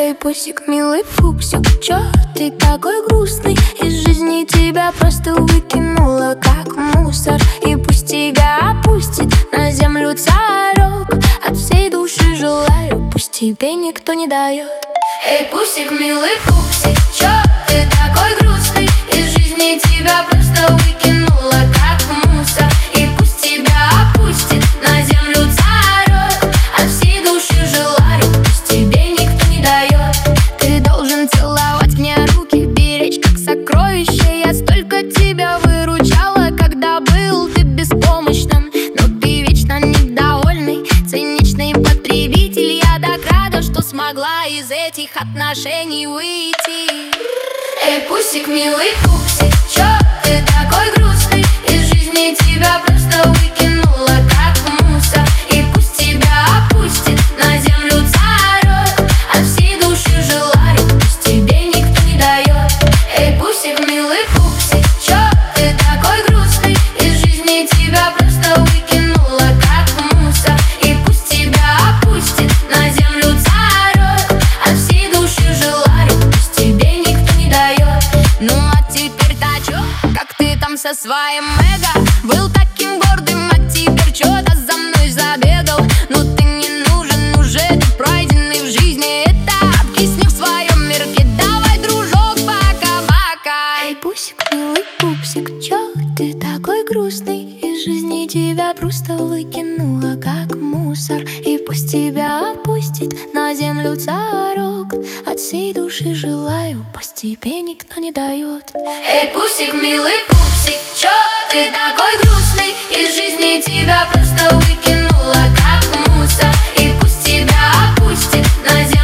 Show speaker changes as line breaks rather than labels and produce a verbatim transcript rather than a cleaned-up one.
Эй, пусик, милый пупсик, чё ты такой грустный? Из жизни тебя просто выкинула, как мусор. И пусть тебя опустит на землю царек. От всей души желаю, пусть тебе никто не дает. Эй, пусик, милый пупсик, чё ты такой грустный? Из жизни тебя просто выкинула, как мусор. И пусть тебя опустит на землю царек. От всей души желаю, пусть тебе никто не дает. Ты должен целовать мне руки, беречь как сокровище. Я столько тебя выручала, когда был ты беспомощным. Но ты вечно недовольный, циничный потребитель. Я так рада, что смогла из этих отношений выйти. Эй, пусик, милый пупсик, чё ты такой грустный? Из жизни тебя просто выкинула, как мусор. И пусть тебя опустит на землю царек. От всей души желаю, пусть тебе никто не дает. Эй, пусик, милый пупсик, чё ты такой грустный? Из жизни тебя просто выкинула, как мусор. И пусть тебя опустит на землю царек. От всей души желаю, пусть тебе никто не дает. Ну а теперь-то чё? Как ты там со своим эго? Был таким гордым, а теперь чё-то за мной забегал. Ну ты не нужен уже, ты пройденный в жизни этап. Кисни в своем мирке, давай, дружок, пока-пока. Эй, пусик, милый пупсик, чё ты такой грустный? Из жизни тебя просто выкинула, как мусор. И пусть тебя опустит на землю царек. От всей души желаю, пусть тебе никто не дает. Эй, пусик, милый пупсик, чё ты такой грустный? Из жизни тебя просто выкинула, как мусор. И пусть тебя опустит на землю